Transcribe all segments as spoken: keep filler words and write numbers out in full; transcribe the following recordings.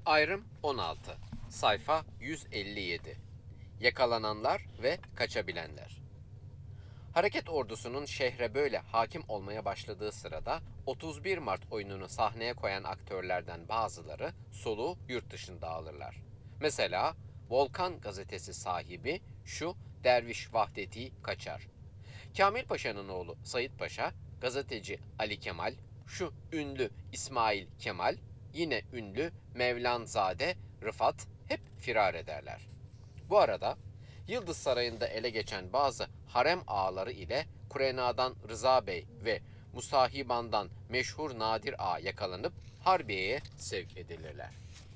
Ayrım on altı. Sayfa yüz elli yedi. Yakalananlar ve kaçabilenler. Hareket ordusunun şehre böyle hakim olmaya başladığı sırada otuz bir Mart oyununu sahneye koyan aktörlerden bazıları soluğu yurt dışında alırlar. Mesela Volkan gazetesi sahibi şu Derviş Vahdeti Kaçar. Kamil Paşa'nın oğlu Sayit Paşa, gazeteci Ali Kemal, şu ünlü İsmail Kemal, yine ünlü Mevlanzade Rıfat hep firar ederler. Bu arada Yıldız Sarayı'nda ele geçen bazı harem ağaları ile Kurena'dan Rıza Bey ve Musahiban'dan meşhur Nadir Ağa yakalanıp Harbiye'ye sevk edilirler.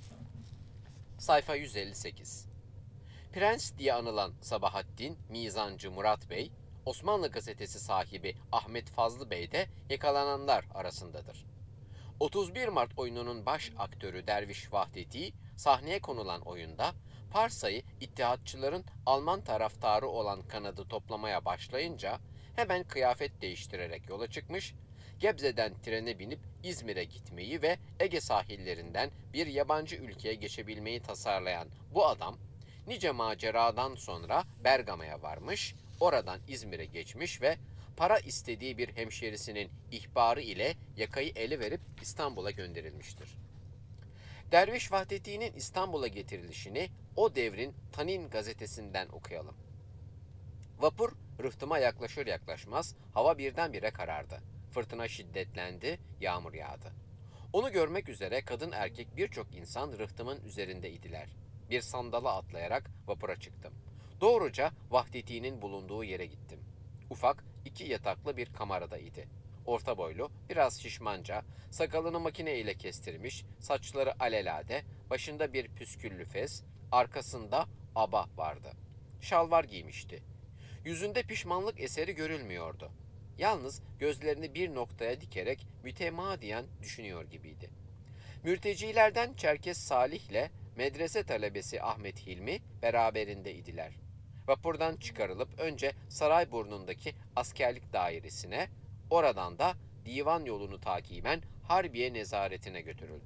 Sayfa yüz elli sekiz. Prens diye anılan Sabahattin Mizancı Murat Bey, Osmanlı gazetesi sahibi Ahmet Fazlı Bey de yakalananlar arasındadır. otuz bir Mart oyununun baş aktörü Derviş Vahdeti, sahneye konulan oyunda Parsa'yı İttihatçıların Alman taraftarı olan kanadı toplamaya başlayınca hemen kıyafet değiştirerek yola çıkmış, Gebze'den trene binip İzmir'e gitmeyi ve Ege sahillerinden bir yabancı ülkeye geçebilmeyi tasarlayan bu adam, nice maceradan sonra Bergama'ya varmış, oradan İzmir'e geçmiş ve para istediği bir hemşerisinin ihbarı ile yakayı ele verip İstanbul'a gönderilmiştir. Derviş Vahdeti'nin İstanbul'a getirilişini o devrin Tanin gazetesinden okuyalım. Vapur rıhtıma yaklaşır yaklaşmaz hava birdenbire karardı. Fırtına şiddetlendi, yağmur yağdı. Onu görmek üzere kadın erkek birçok insan rıhtımın üzerindeydiler. Bir sandala atlayarak vapura çıktım. Doğruca Vahdeti'nin bulunduğu yere gittim. Ufak, iki yataklı bir kameradaydı. Orta boylu, biraz şişmanca, sakalını makine ile kestirmiş, saçları alelade, başında bir püsküllü fes, arkasında aba vardı. Şalvar giymişti. Yüzünde pişmanlık eseri görülmüyordu. Yalnız gözlerini bir noktaya dikerek mütemadiyen düşünüyor gibiydi. Mürtecilerden Çerkes Salih ile medrese talebesi Ahmet Hilmi beraberindeydiler. Vapurdan çıkarılıp önce Sarayburnu'ndaki askerlik dairesine, oradan da divan yolunu takiben Harbiye nezaretine götürüldü.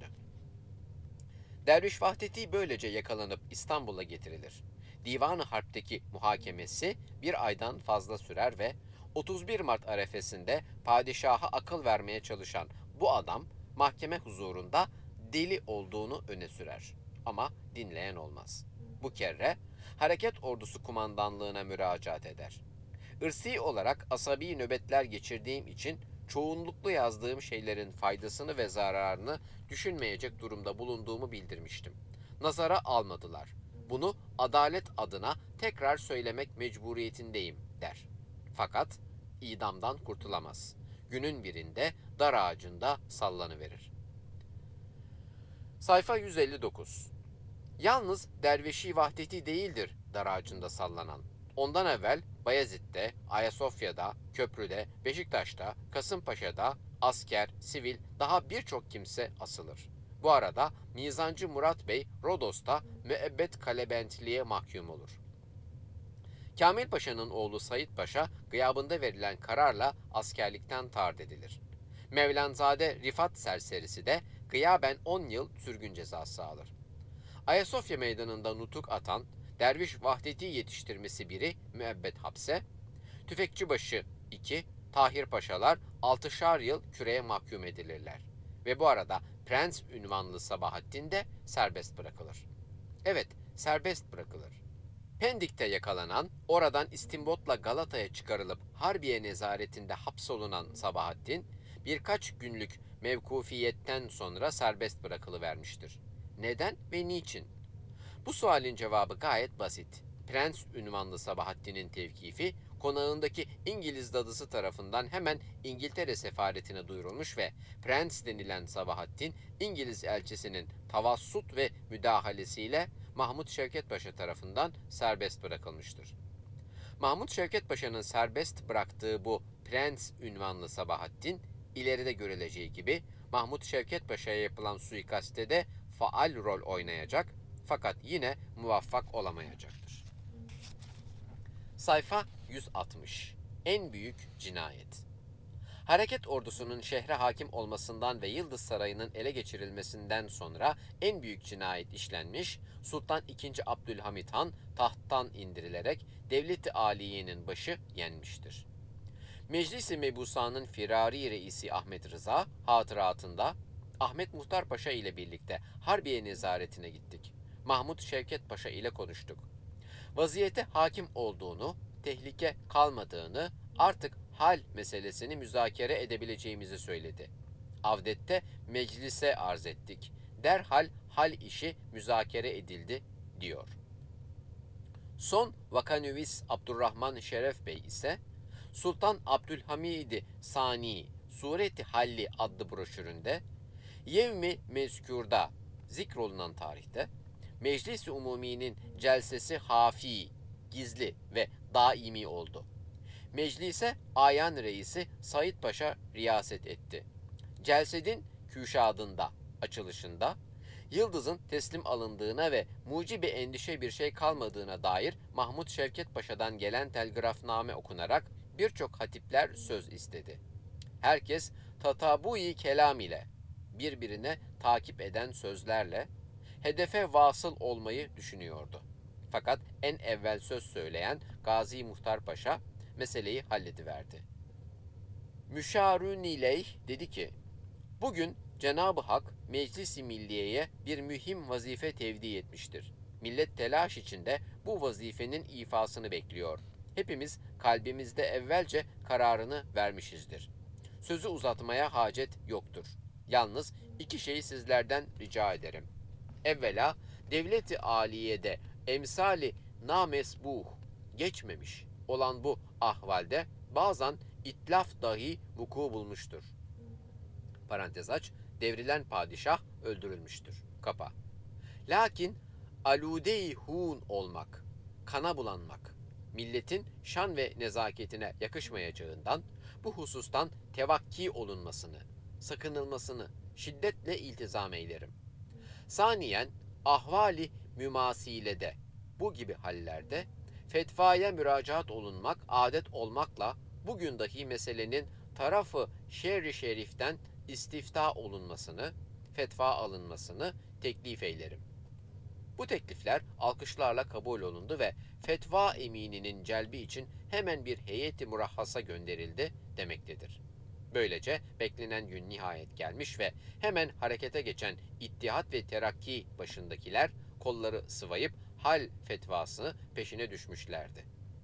Derviş Vahdeti böylece yakalanıp İstanbul'a getirilir. Divan-ı Harp'teki muhakemesi bir aydan fazla sürer ve otuz bir Mart arefesinde padişaha akıl vermeye çalışan bu adam mahkeme huzurunda deli olduğunu öne sürer. Ama dinleyen olmaz. Bu kere hareket ordusu kumandanlığına müracaat eder. Irsi olarak asabi nöbetler geçirdiğim için çoğunluklu yazdığım şeylerin faydasını ve zararını düşünmeyecek durumda bulunduğumu bildirmiştim. Nazara almadılar. Bunu adalet adına tekrar söylemek mecburiyetindeyim der. Fakat idamdan kurtulamaz. Günün birinde dar ağacında sallanıverir. Sayfa yüz elli dokuz. Yalnız Dervişi Vahdeti değildir dar ağacında sallanan. Ondan evvel Bayezid'de, Ayasofya'da, Köprü'de, Beşiktaş'ta, Kasımpaşa'da asker, sivil daha birçok kimse asılır. Bu arada Mizancı Murat Bey Rodos'ta müebbet kalebentliğe mahkum olur. Kamil Paşa'nın oğlu Sayit Paşa gıyabında verilen kararla askerlikten tard edilir. Mevlanzade Rifat serserisi de gıyaben on yıl sürgün cezası alır. Ayasofya meydanında nutuk atan Derviş Vahdeti yetiştirmesi biri müebbet hapse, Tüfekçibaşı iki, Tahir Paşalar altışar yıl küreye mahkum edilirler. Ve bu arada Prens ünvanlı Sabahattin de serbest bırakılır. Evet, serbest bırakılır. Pendik'te yakalanan, oradan istimbotla Galata'ya çıkarılıp Harbiye nezaretinde hapsolunan Sabahattin, birkaç günlük mevkufiyetten sonra serbest bırakılıvermiştir. Neden ve niçin? Bu sualin cevabı gayet basit. Prens ünvanlı Sabahattin'in tevkifi, konağındaki İngiliz dadısı tarafından hemen İngiltere sefaretine duyurulmuş ve Prens denilen Sabahattin, İngiliz elçisinin tavassut ve müdahalesiyle Mahmut Şevket Paşa tarafından serbest bırakılmıştır. Mahmut Şevket Paşa'nın serbest bıraktığı bu Prens ünvanlı Sabahattin, ileride görüleceği gibi Mahmut Şevket Paşa'ya yapılan suikaste de faal rol oynayacak, fakat yine muvaffak olamayacaktır. Sayfa yüz altmış. En büyük cinayet. Hareket ordusunun şehre hakim olmasından ve Yıldız Sarayı'nın ele geçirilmesinden sonra en büyük cinayet işlenmiş, Sultan ikinci. Abdülhamit Han tahttan indirilerek Devlet-i Aliye'nin başı yenmiştir. Meclis-i Mebusa'nın firari reisi Ahmet Rıza hatıratında Ahmet Muhtar Paşa ile birlikte Harbiye nezaretine gittik. Mahmut Şevket Paşa ile konuştuk. Vaziyete hakim olduğunu, tehlike kalmadığını, artık hal meselesini müzakere edebileceğimizi söyledi. Avdette meclise arz ettik. Derhal hal işi müzakere edildi, diyor. Son Vakanüvis Abdurrahman Şeref Bey ise Sultan Abdülhamid Sani Sureti Halli adlı broşüründe Yevmi Mezkûr'da zikrolunan tarihte Meclis-i Umumi'nin celsesi hafi, gizli ve daimi oldu. Meclise ayan reisi Said Paşa riyaset etti. Celsedin küşadında, açılışında, Yıldız'ın teslim alındığına ve mucibi endişe bir şey kalmadığına dair Mahmut Şevket Paşa'dan gelen telgrafname okunarak birçok hatipler söz istedi. Herkes tatabu-i kelam ile, birbirine takip eden sözlerle, hedefe vasıl olmayı düşünüyordu. Fakat en evvel söz söyleyen Gazi Muhtar Paşa meseleyi hallediverdi. Müşarun ileyh dedi ki, bugün Cenab-ı Hak Meclis-i Milliye'ye bir mühim vazife tevdi etmiştir. Millet telaş içinde bu vazifenin ifasını bekliyor. Hepimiz kalbimizde evvelce kararını vermişizdir. Sözü uzatmaya hacet yoktur. Yalnız iki şeyi sizlerden rica ederim. Evvela devlet-i aliyede emsali namesbuh geçmemiş olan bu ahvalde bazen itlaf dahi vuku bulmuştur. Parantez aç, devrilen padişah öldürülmüştür. Kapa. Lakin alude-i hun olmak, kana bulanmak, milletin şan ve nezaketine yakışmayacağından bu husustan tevakki olunmasını, sakınılmasını şiddetle iltizam eylerim. Saniyen ahvali mümasilede bu gibi hallerde fetvaya müracaat olunmak adet olmakla bugün dahi meselenin tarafı şerri şeriften istifta olunmasını, fetva alınmasını teklif eylerim. Bu teklifler alkışlarla kabul olundu ve fetva emininin celbi için hemen bir heyeti murahhasa gönderildi demektedir. Böylece beklenen gün nihayet gelmiş ve hemen harekete geçen İttihat ve Terakki başındakiler kolları sıvayıp hal fetvasını peşine düşmüşlerdi.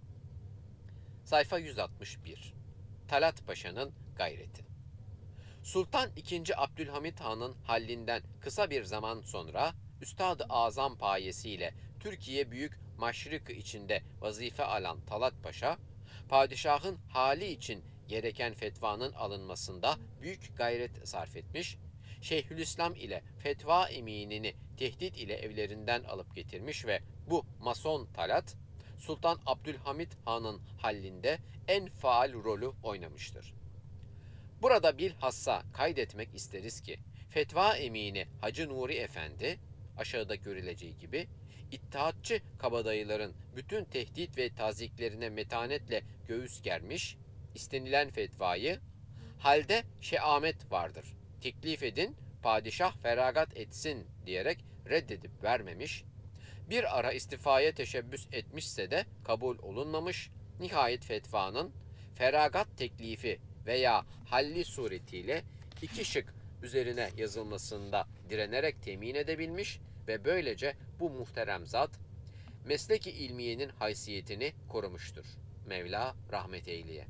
Sayfa yüz altmış bir. Talat Paşa'nın gayreti. Sultan ikinci. Abdülhamit Han'ın hallinden kısa bir zaman sonra Üstad-ı Azam payesiyle Türkiye Büyük Maşrık içinde vazife alan Talat Paşa, padişahın hali için gereken fetvanın alınmasında büyük gayret sarf etmiş, Şeyhülislam ile fetva eminini tehdit ile evlerinden alıp getirmiş ve bu mason Talat, Sultan Abdülhamit Han'ın hallində en faal rolü oynamıştır. Burada bilhassa kaydetmek isteriz ki, fetva emini Hacı Nuri Efendi, aşağıda görüleceği gibi, İttihatçı kabadayıların bütün tehdit ve taziklerine metanetle göğüs germiş, istenilen fetvayı, halde şeamet vardır, teklif edin, padişah feragat etsin diyerek reddedip vermemiş, bir ara istifaya teşebbüs etmişse de kabul olunmamış, nihayet fetvanın feragat teklifi veya halli suretiyle iki şık üzerine yazılmasında direnerek temin edebilmiş ve böylece bu muhterem zat mesleki ilmiyenin haysiyetini korumuştur. Mevla rahmet eyleye.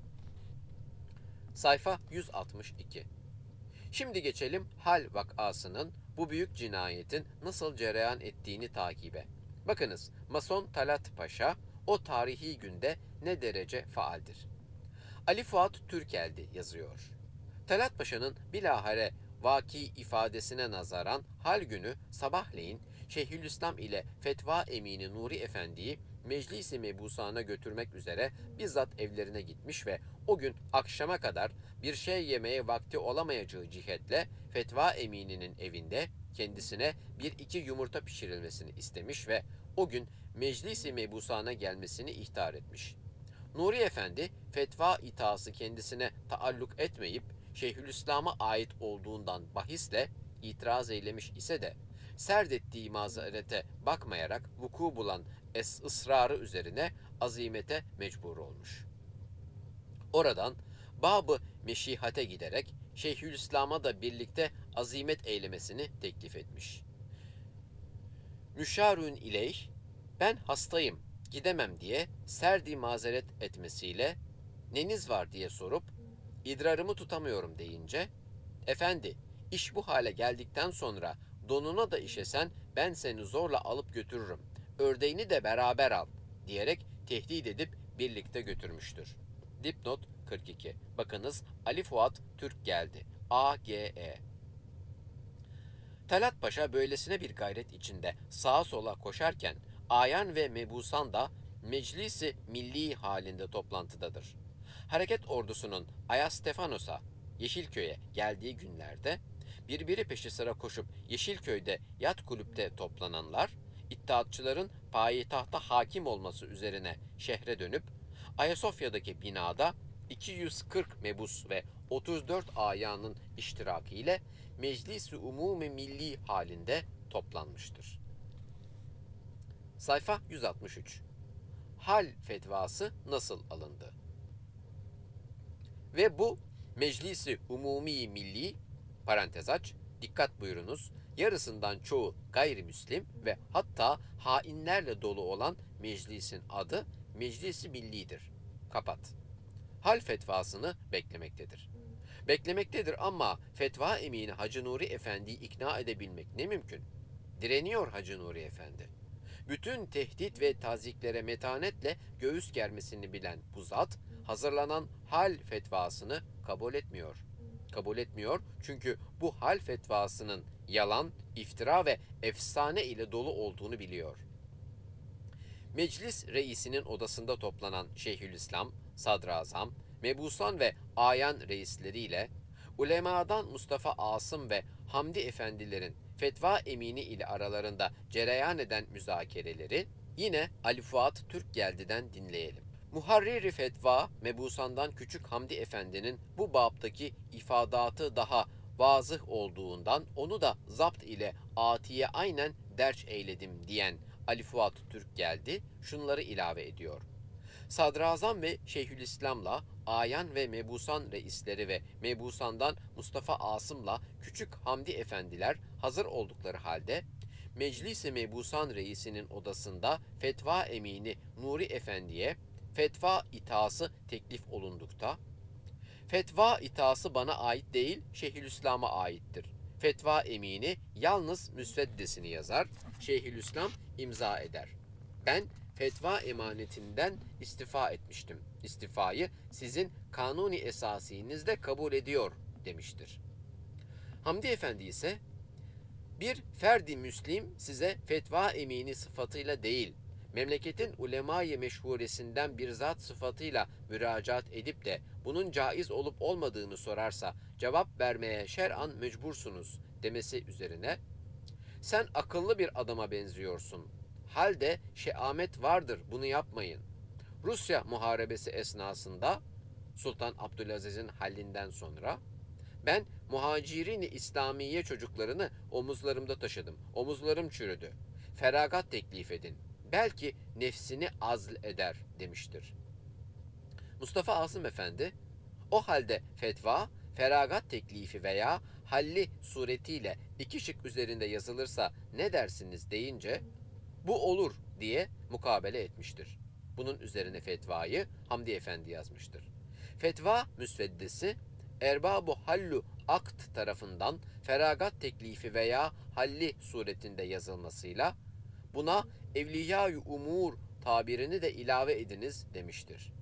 Sayfa yüz altmış iki. Şimdi geçelim hal vakasının bu büyük cinayetin nasıl cereyan ettiğini takibe. Bakınız, Mason Talat Paşa o tarihi günde ne derece faaldir. Ali Fuat Türkeldi yazıyor. Talat Paşa'nın bilahare vaki ifadesine nazaran hal günü sabahleyin Şeyhülislam ile fetva emini Nuri Efendi'yi Meclis-i Mebusa'na götürmek üzere bizzat evlerine gitmiş ve o gün akşama kadar bir şey yemeye vakti olamayacağı cihetle fetva emininin evinde kendisine bir iki yumurta pişirilmesini istemiş ve o gün Meclis-i Mebusa'na gelmesini ihtar etmiş. Nuri Efendi fetva itaası kendisine taalluk etmeyip Şeyhülislam'a ait olduğundan bahisle itiraz eylemiş ise de serdettiği mazerete bakmayarak vuku bulan es ısrarı üzerine azimete mecbur olmuş. Oradan Bab-ı Meşihate giderek Şeyhülislam'a da birlikte azimet eylemesini teklif etmiş. Müşarün ileyh, ben hastayım, gidemem diye serdi mazeret etmesiyle neniz var diye sorup idrarımı tutamıyorum deyince, efendi iş bu hale geldikten sonra donuna da işesen ben seni zorla alıp götürürüm, ördeğini de beraber al diyerek tehdit edip birlikte götürmüştür. Dipnot kırk iki. Bakınız Ali Fuat Türk geldi. A G E. Talat Paşa böylesine bir gayret içinde sağa sola koşarken Ayan ve Mebusan da meclisi milli halinde toplantıdadır. Hareket ordusunun Ayastefanos'a, Yeşilköy'e geldiği günlerde birbiri peşi sıra koşup Yeşilköy'de yat kulüpte toplananlar, İttihatçıların payitahta hakim olması üzerine şehre dönüp Ayasofya'daki binada iki yüz kırk mebus ve otuz dört ayanın iştirakiyle Meclis-i Umumi Milli halinde toplanmıştır. Sayfa yüz altmış üç. Hal fetvası nasıl alındı? Ve bu Meclis-i Umumi Milli, parantez aç, dikkat buyurunuz, yarısından çoğu gayrimüslim ve hatta hainlerle dolu olan meclisin adı Meclis-i Milli'dir. Kapat. Hal fetvasını beklemektedir. Beklemektedir ama fetva emini Hacı Nuri Efendi'yi ikna edebilmek ne mümkün? Direniyor Hacı Nuri Efendi. Bütün tehdit ve taziklere metanetle göğüs germesini bilen bu zat, hazırlanan hal fetvasını kabul etmiyor. Kabul etmiyor çünkü bu hal fetvasının yalan, iftira ve efsane ile dolu olduğunu biliyor. Meclis reisinin odasında toplanan Şeyhülislam, Sadrazam, Mebusan ve Ayan reisleriyle, ulemadan Mustafa Asım ve Hamdi efendilerin fetva emini ile aralarında cereyan eden müzakereleri yine Ali Fuat Türkgeldi'den dinleyelim. Muharrir-i fetva Mebusan'dan Küçük Hamdi Efendi'nin bu baptaki ifadatı daha vazıh olduğundan onu da zapt ile atiye aynen derç eyledim diyen Ali Fuat Türkgeldi şunları ilave ediyor. Sadrazam ve Şeyhülislam'la Ayan ve Mebusan reisleri ve Mebusan'dan Mustafa Asım'la Küçük Hamdi efendiler hazır oldukları halde Meclis-i Mebusan reisinin odasında fetva emini Nuri Efendi'ye fetva itaası teklif olundukta, fetva itaası bana ait değil, Şeyhülislam'a aittir. Fetva emini yalnız müsveddesini yazar, Şeyhülislam imza eder. Ben fetva emanetinden istifa etmiştim. İstifayı sizin kanuni esasinizde kabul ediyor demiştir. Hamdi Efendi ise bir ferdi müslim size fetva emini sıfatıyla değil, memleketin ulema-i meşhuresinden bir zat sıfatıyla müracaat edip de bunun caiz olup olmadığını sorarsa cevap vermeye şer'an mecbursunuz demesi üzerine sen akıllı bir adama benziyorsun. Halde şeamet vardır, bunu yapmayın. Rusya muharebesi esnasında Sultan Abdülaziz'in hallinden sonra ben muhacirin-i İslamiye çocuklarını omuzlarımda taşıdım. Omuzlarım çürüdü. Feragat teklif edin. Belki nefsini azl eder demiştir. Mustafa Asım Efendi, o halde fetva, feragat teklifi veya halli suretiyle iki şık üzerinde yazılırsa ne dersiniz deyince, bu olur diye mukabele etmiştir. Bunun üzerine fetvayı Hamdi Efendi yazmıştır. Fetva müsveddesi, Erbab-ı Hallu Akt tarafından feragat teklifi veya halli suretinde yazılmasıyla, buna Evliya-i Umur tabirini de ilave ediniz demiştir.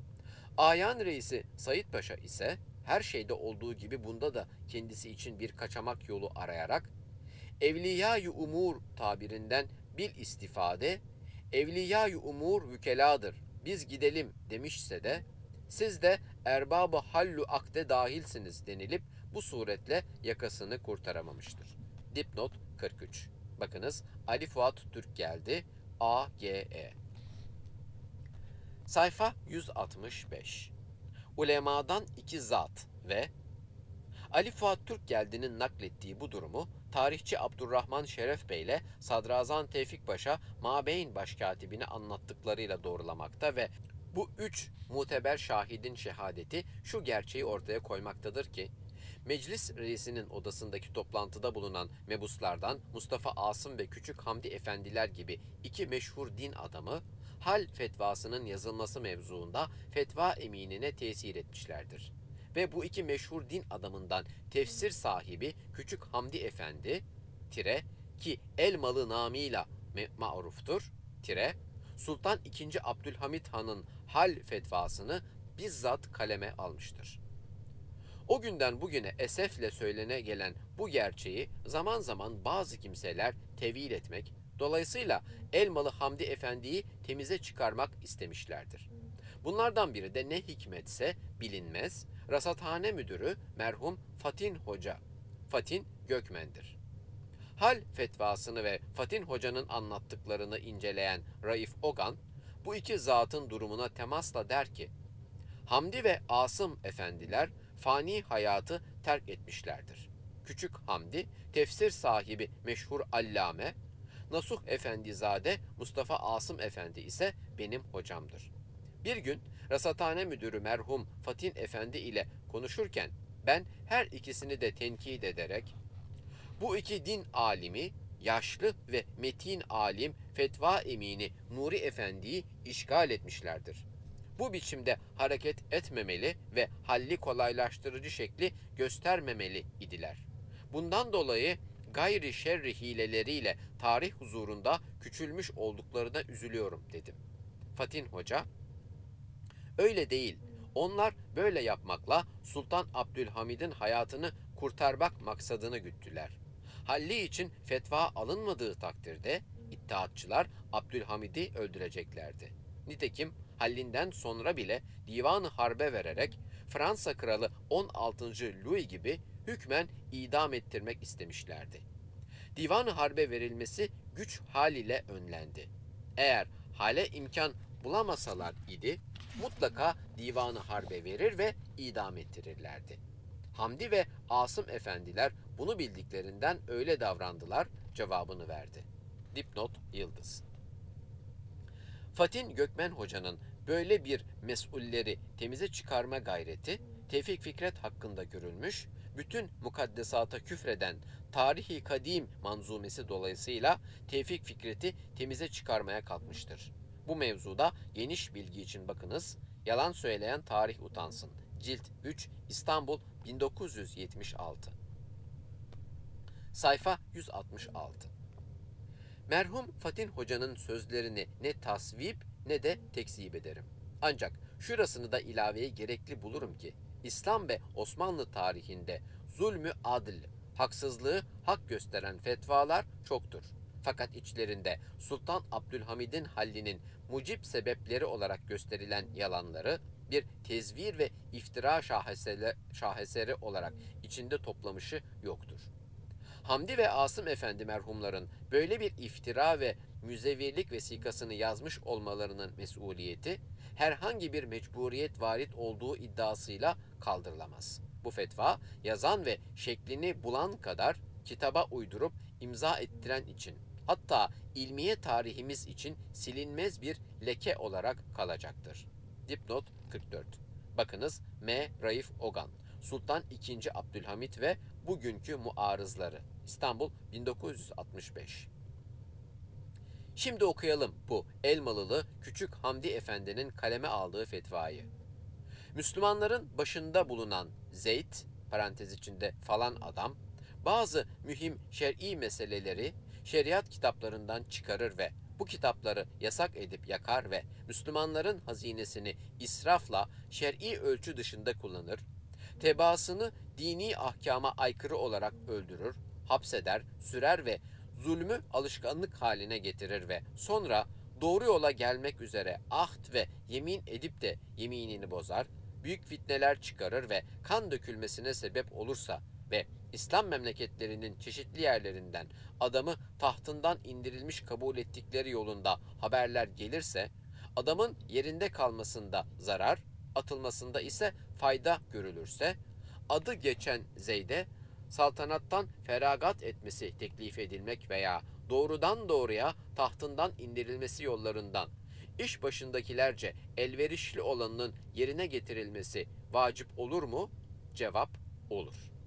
Ayan reisi Said Paşa ise her şeyde olduğu gibi bunda da kendisi için bir kaçamak yolu arayarak Evliya-i Umur tabirinden bil istifade Evliya-i Umur vükeladır, biz gidelim demişse de siz de erbab-ı hallu akde dahilsiniz denilip bu suretle yakasını kurtaramamıştır. Dipnot kırk üç. Bakınız Ali Fuat Türk geldi. A G E. Sayfa yüz altmış beş. Ulemadan iki zat ve Ali Fuat Türkgeldi'nin naklettiği bu durumu tarihçi Abdurrahman Şeref Bey ile Sadrazam Tevfik Paşa Mabeyn Başkatibine anlattıklarıyla doğrulamakta ve bu üç muteber şahidin şehadeti şu gerçeği ortaya koymaktadır ki, meclis reisinin odasındaki toplantıda bulunan mebuslardan Mustafa Asım ve Küçük Hamdi Efendiler gibi iki meşhur din adamı, hal fetvasının yazılması mevzuunda fetva eminine tesir etmişlerdir. Ve bu iki meşhur din adamından tefsir sahibi Küçük Hamdi Efendi, tire, ki Elmalı namıyla ma'ruftur, tire, Sultan ikinci. Abdülhamit Han'ın hal fetvasını bizzat kaleme almıştır. O günden bugüne esefle söylene gelen bu gerçeği zaman zaman bazı kimseler tevil etmek, dolayısıyla Elmalı Hamdi Efendi'yi temize çıkarmak istemişlerdir. Bunlardan biri de ne hikmetse bilinmez, Rasathane Müdürü merhum Fatin Hoca, Fatin Gökmen'dir. Hal fetvasını ve Fatin Hoca'nın anlattıklarını inceleyen Raif Ogan, bu iki zatın durumuna temasla der ki, Hamdi ve Asım efendiler fani hayatı terk etmişlerdir. Küçük Hamdi, tefsir sahibi meşhur allame, Nasuh Efendizade Mustafa Asım Efendi ise benim hocamdır. Bir gün Rasathane Müdürü merhum Fatin Efendi ile konuşurken ben her ikisini de tenkit ederek, bu iki din alimi, yaşlı ve metin alim fetva emini Nuri Efendi'yi işgal etmişlerdir. Bu biçimde hareket etmemeli ve halli kolaylaştırıcı şekli göstermemeli idiler. Bundan dolayı gayri şerri hileleriyle tarih huzurunda küçülmüş olduklarına üzülüyorum dedim. Fatin Hoca, öyle değil, onlar böyle yapmakla Sultan Abdülhamid'in hayatını kurtarmak maksadını güttüler. Halli için fetva alınmadığı takdirde İttihatçılar Abdülhamid'i öldüreceklerdi. Nitekim Hallinden sonra bile divanı harbe vererek Fransa kralı on altıncı. Louis gibi hükmen idam ettirmek istemişlerdi. Divanı harbe verilmesi güç haliyle önlendi. Eğer hale imkan bulamasalar idi, mutlaka divanı harbe verir ve idam ettirirlerdi. Hamdi ve Asım efendiler bunu bildiklerinden öyle davrandılar cevabını verdi. Dipnot Yıldız. Fatin Gökmen Hoca'nın böyle bir mesulleri temize çıkarma gayreti Tevfik Fikret hakkında görülmüş, bütün mukaddesata küfreden Tarihi Kadim manzumesi dolayısıyla Tevfik Fikret'i temize çıkarmaya kalkmıştır. Bu mevzuda geniş bilgi için bakınız, Yalan Söyleyen Tarih Utansın. Cilt üç, İstanbul bin dokuz yüz yetmiş altı. Sayfa yüz altmış altı. Merhum Fatin Hoca'nın sözlerini ne tasvip ne de tekzip ederim. Ancak şurasını da ilaveye gerekli bulurum ki, İslam ve Osmanlı tarihinde zulmü adl, haksızlığı hak gösteren fetvalar çoktur. Fakat içlerinde Sultan Abdülhamid'in hallinin mucip sebepleri olarak gösterilen yalanları bir tezvir ve iftira şaheseri olarak içinde toplamışı yoktur. Hamdi ve Asım Efendi merhumların böyle bir iftira ve müzevirlik vesikasını yazmış olmalarının mesuliyeti herhangi bir mecburiyet varit olduğu iddiasıyla kaldırılamaz. Bu fetva yazan ve şeklini bulan kadar kitaba uydurup imza ettiren için, hatta ilmiye tarihimiz için silinmez bir leke olarak kalacaktır. Dipnot kırk dört. Bakınız M. Raif Ogan, Sultan ikinci. Abdülhamit ve bugünkü muarızları. İstanbul bin dokuz yüz altmış beş. Şimdi okuyalım bu Elmalılı Küçük Hamdi Efendi'nin kaleme aldığı fetvayı. Müslümanların başında bulunan Zeyd, parantez içinde falan adam, bazı mühim şer'i meseleleri şeriat kitaplarından çıkarır ve bu kitapları yasak edip yakar ve Müslümanların hazinesini israfla şer'i ölçü dışında kullanır, tebaasını dini ahkama aykırı olarak öldürür, hapseder, sürer ve zulmü alışkanlık haline getirir ve sonra doğru yola gelmek üzere ahd ve yemin edip de yeminini bozar, büyük fitneler çıkarır ve kan dökülmesine sebep olursa ve İslam memleketlerinin çeşitli yerlerinden adamı tahtından indirilmiş kabul ettikleri yolunda haberler gelirse, adamın yerinde kalmasında zarar, atılmasında ise fayda görülürse, adı geçen Zeyd'e saltanattan feragat etmesi teklif edilmek veya doğrudan doğruya tahtından indirilmesi yollarından iş başındakilerce elverişli olanının yerine getirilmesi vacip olur mu? Cevap olur.